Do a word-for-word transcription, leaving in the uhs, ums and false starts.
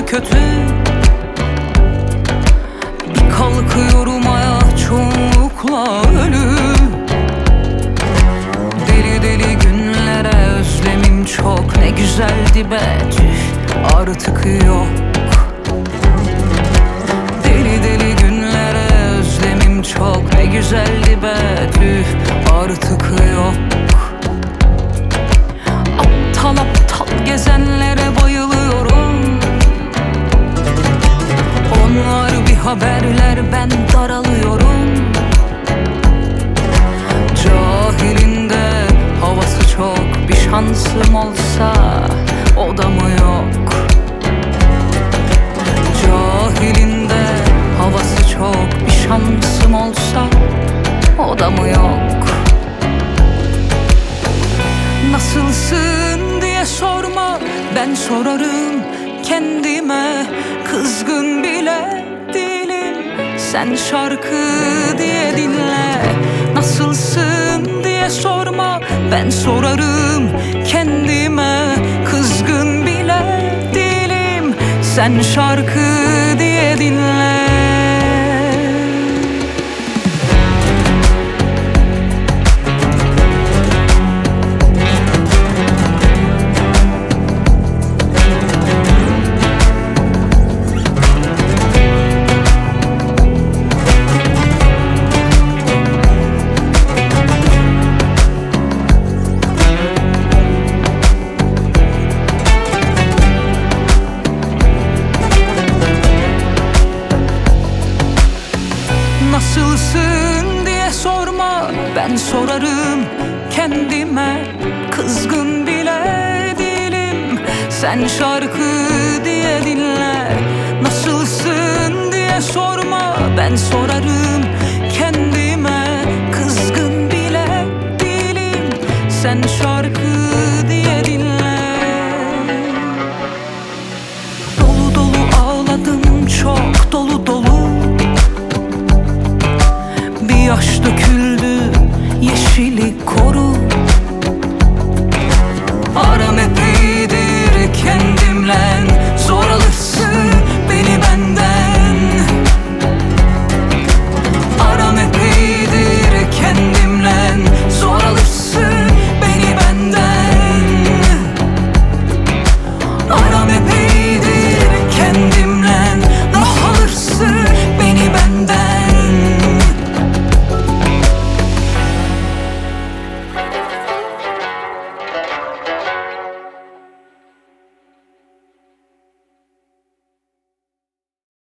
kötü. Bir kalkıyorum ayağa, çoğunlukla ölü. Deli deli günlere özlemim çok. Ne güzeldi be, tüh, artık yok. Deli deli günlere özlemim çok. Ne güzeldi be, tüh, artık yok. Aptal aptal gezenlere bayılıyorum. Onlar bir haberler, ben daralıyorum. Cahilinde havası çok. Bir şansım olsa o da mı yok? Cahilinde havası çok. Bir şansım olsa o da mı yok? Nasılsın diye sorma, ben sorarım kendime. Kızgın bile değilim, sen şarkı diye dinle. Nasılsın diye sorma, ben sorarım kendime. Kızgın bile değilim, sen şarkı diye dinle. Nasılsın diye sorma, ben sorarım kendime. Kızgın bile değilim, sen şarkı diye dinle. Nasılsın diye sorma, ben sorarım kendime.